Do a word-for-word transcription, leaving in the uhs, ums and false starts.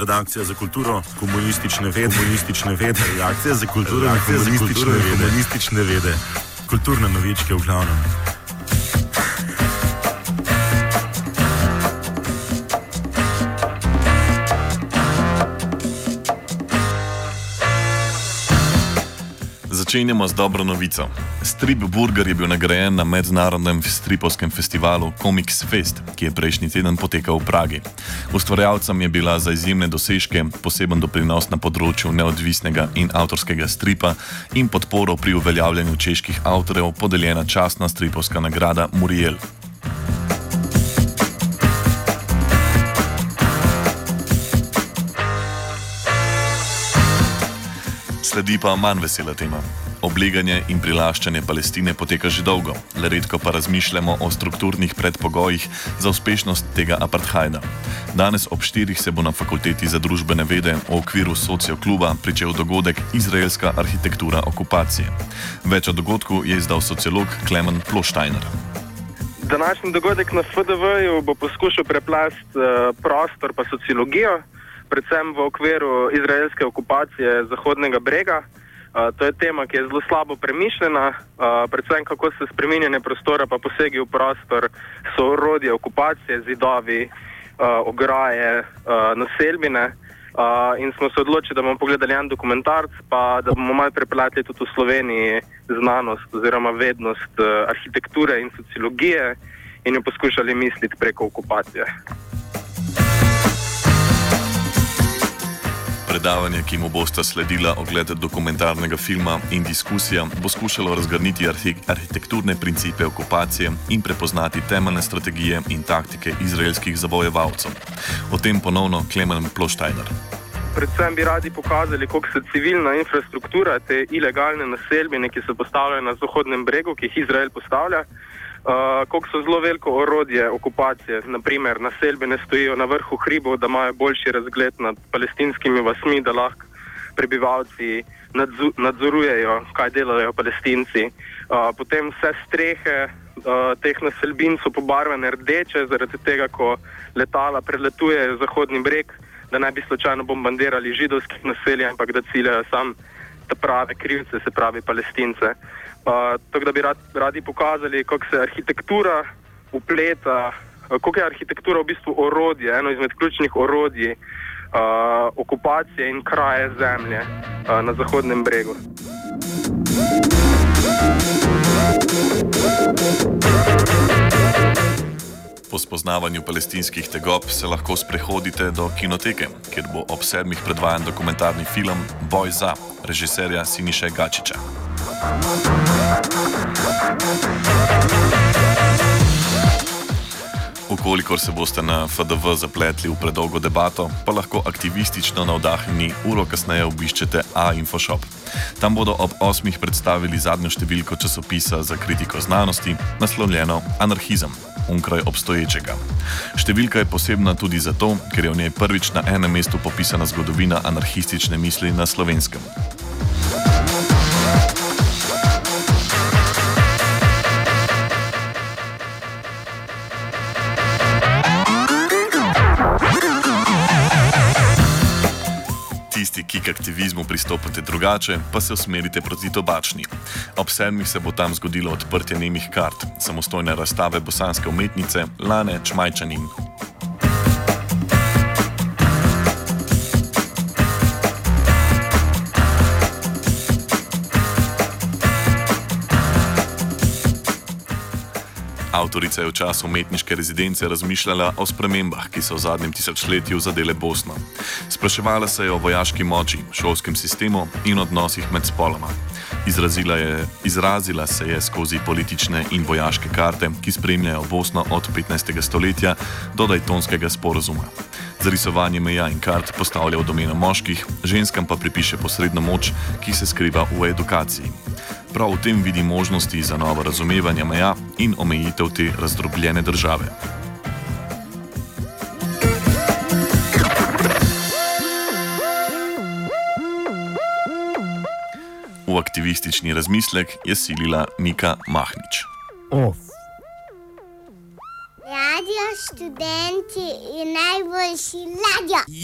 redakcija za kulturo, komunistične vede, komunistične vede, redakcija za kulturo, komunistične vede, komunistične vede, kulturne novičke v glavnem. Začenjamo z dobro novico. Strip Burger je bil nagrajen na mednarodnem stripovskem festivalu Comics Fest, ki je prejšnji teden potekal v Pragi. Ustvarjalcem je bila za izjemne dosežke, poseben doprinos na področju neodvisnega in avtorskega stripa in podporo pri uveljavljanju čeških avtorjev podeljena častna stripovska nagrada Muriel. Sledi pa manj vesela tema. Obleganje in prilaščanje Palestine poteka že dolgo, le redko pa razmišljamo o strukturnih predpogojih za uspešnost tega apartheida. Danes ob štirih se bo na Fakulteti za družbene vede v okviru sociokluba pričel dogodek Izraelska arhitektura okupacije. Več o dogodku je izdal sociolog Klemen Ploštajner. Današnji dogodek na F D V-ju bo poskušal preplast uh, prostor pa sociologijo, predvsem v okviru izraelske okupacije Zahodnega brega. Uh, to je tema, ki je zelo slabo premišljena, uh, predvsem kako se spreminjanje prostora pa posegi v prostor so orodje okupacije, zidovi, uh, ograje, uh, naselbine. Uh, in smo se odločili, da bomo pogledali en dokumentarc, pa da bomo malo prepeljali tudi v Sloveniji znanost oziroma vednost uh, arhitekture in sociologije in jo poskušali misliti preko okupacije. Predavanje, ki mu bosta sledila ogled dokumentarnega filma in diskusija, bo skušalo razgrniti arhitekturne principe okupacije in prepoznati temeljne strategije in taktike izraelskih zavojevalcev. O tem ponovno Klemen Ploštajner. Predvsem bi radi pokazali, koliko se civilna infrastruktura, te ilegalne naselbine, ki so postavljene na Zahodnem bregu, ki jih Izrael postavlja, Uh, koliko so zelo veliko orodje okupacije. Naprimer, naselbine stojijo na vrhu hribov, da imajo boljši razgled nad palestinskimi vasmi, da lahko prebivalci nadzu, nadzorujejo, kaj delajo palestinci. Uh, potem vse strehe uh, teh naselbin so pobarvane rdeče, zaradi tega, ko letala preletujejo Zahodni breg, da ne bi slučajno bombardirali židovskih naselij, ampak da ciljajo sam te prave krivce, se pravi palestince. Uh, tako da bi rad, radi pokazali, kako se arhitektura upleta, uh, kako je arhitektura v bistvu orodje, eno izmed ključnih orodij uh, okupacije in kraje zemlje uh, na Zahodnem bregu. Po spoznavanju palestinskih tegob se lahko sprehodite do kinoteke, kjer bo ob sedmih predvajan dokumentarni film Boj za, režiserja Siniše Gačića. Ukolikor se boste na F D V zapletli v predolgo debato, pa lahko aktivistično navdahnjeni uro kasneje obiščete A-Infoshop. Tam bodo ob osmih predstavili zadnjo številko časopisa za kritiko znanosti, naslovljeno Anarhizem, onkraj obstoječega. Številka je posebna tudi zato, ker je v njej prvič na enem mestu popisana zgodovina anarhistične misli na Slovenskem. Tisti, ki k aktivizmu pristopate drugače, pa se usmerite proti Tobačni. Ob sedmih se bo tam zgodilo odprtje nemih kart, samostojne razstave bosanske umetnice Lane Čmajčanin. Avtorica je v času umetniške rezidence razmišljala o spremembah, ki so v zadnjem tisočletju zadele Bosno. Spraševala se je o vojaški moči, šolskem sistemu in odnosih med spoloma. Izrazila, je, izrazila se je skozi politične in vojaške karte, ki spremljajo Bosno od petnajstega stoletja do Daytonskega sporazuma. Zarisovanje meja in kart postavlja v domeno moških, ženskam pa pripiše posredno moč, ki se skriva v edukaciji. Prav v tem vidi možnosti za novo razumevanje meja in omejitev te razdrobljene države. V aktivistični razmislek je silila Nika Mahnič. Off. Radio Študenti je najboljši radio.